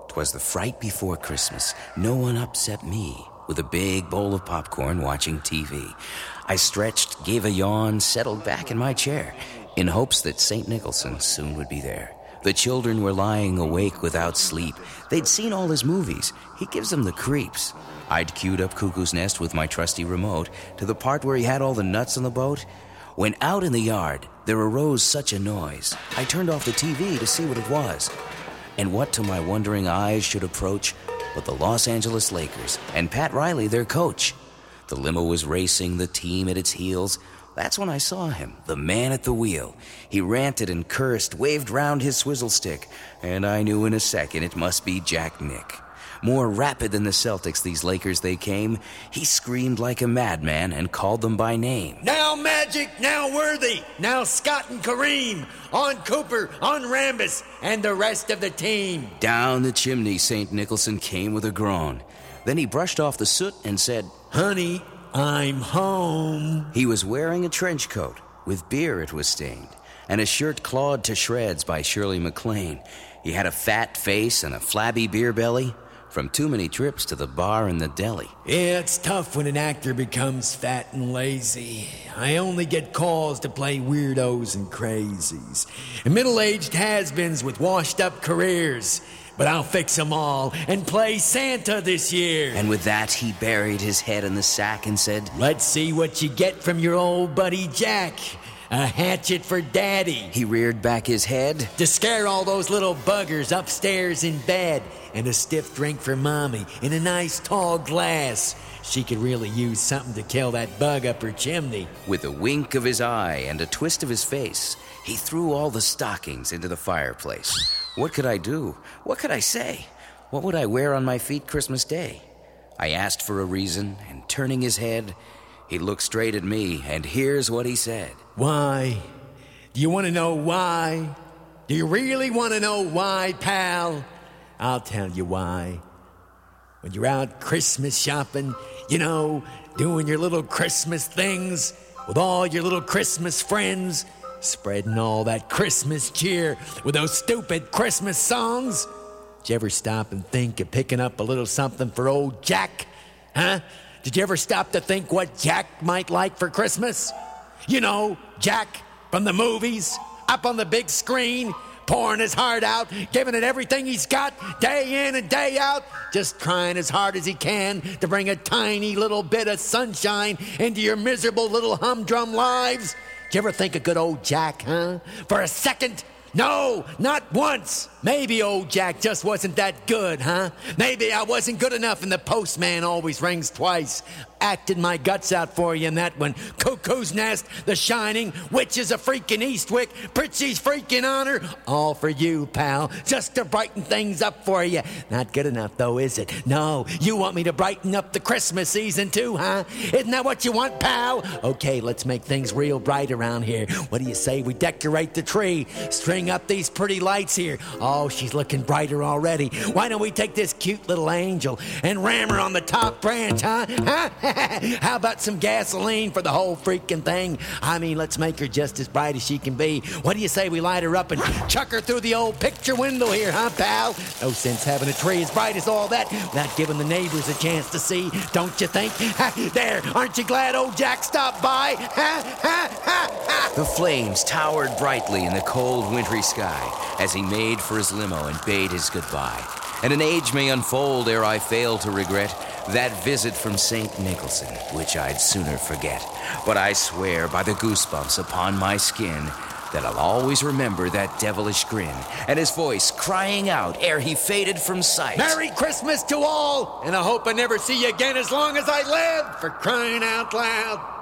'Twas the fright before Christmas. No one upset me. With a big bowl of popcorn watching TV. I stretched, gave a yawn, settled back in my chair, in hopes that St. Nicholson soon would be there. The children were lying awake without sleep. They'd seen all his movies. He gives them the creeps. I'd queued up Cuckoo's Nest with my trusty remote to the part where he had all the nuts on the boat. When out in the yard, there arose such a noise. I turned off the TV to see what it was. And what to my wondering eyes should approach but the Los Angeles Lakers and Pat Riley, their coach. The limo was racing, the team at its heels. That's when I saw him, the man at the wheel. He ranted and cursed, waved round his swizzle stick, and I knew in a second it must be Jack Nick. More rapid than the Celtics, these Lakers they came. He screamed like a madman and called them by name. Now Magic, now Worthy, now Scott and Kareem, on Cooper, on Rambis, and the rest of the team. Down the chimney St. Nicholson came with a groan. Then he brushed off the soot and said, "Honey, I'm home." He was wearing a trench coat. With beer it was stained, and a shirt clawed to shreds by Shirley MacLaine. He had a fat face and a flabby beer belly from too many trips to the bar and the deli. Yeah, it's tough when an actor becomes fat and lazy. I only get calls to play weirdos and crazies. And middle-aged has-beens with washed-up careers. But I'll fix them all and play Santa this year. And with that, he buried his head in the sack and said, "Let's see what you get from your old buddy Jack. A hatchet for Daddy." He reared back his head. "To scare all those little buggers upstairs in bed. And a stiff drink for Mommy in a nice tall glass. She could really use something to kill that bug up her chimney." With a wink of his eye and a twist of his face, he threw all the stockings into the fireplace. What could I do? What could I say? What would I wear on my feet Christmas Day? I asked for a reason, and turning his head, he looked straight at me, and here's what he said. "Why? Do you want to know why? Do you really want to know why, pal? I'll tell you why. When you're out Christmas shopping, you know, doing your little Christmas things with all your little Christmas friends, spreading all that Christmas cheer with those stupid Christmas songs. Did you ever stop and think of picking up a little something for old Jack? Huh? Did you ever stop to think what Jack might like for Christmas? You know, Jack from the movies, up on the big screen, pouring his heart out, giving it everything he's got, day in and day out, just trying as hard as he can to bring a tiny little bit of sunshine into your miserable little humdrum lives. Did you ever think of good old Jack, huh? For a second? No, not once. Maybe old Jack just wasn't that good, huh? Maybe I wasn't good enough and the postman always rings twice. Acted my guts out for you in that one. Cuckoo's Nest, The Shining, Witches of freaking Eastwick, Pritchie's freaking Honor. All for you, pal, just to brighten things up for you. Not good enough, though, is it? No, you want me to brighten up the Christmas season, too, huh? Isn't that what you want, pal? Okay, let's make things real bright around here. What do you say we decorate the tree? String up these pretty lights here. Oh, she's looking brighter already. Why don't we take this cute little angel and ram her on the top branch, huh? How about some gasoline for the whole freaking thing? I mean, let's make her just as bright as she can be. What do you say we light her up and chuck her through the old picture window here, huh, pal? No sense having a tree as bright as all that without giving the neighbors a chance to see, don't you think? There, aren't you glad old Jack stopped by? The flames towered brightly in the cold, wintry sky as he made for his limo and bade his goodbye. And an age may unfold ere I fail to regret that visit from St. Nicholson, which I'd sooner forget. But I swear by the goosebumps upon my skin that I'll always remember that devilish grin and his voice crying out ere he faded from sight. Merry Christmas to all, and I hope I never see you again as long as I live, for crying out loud.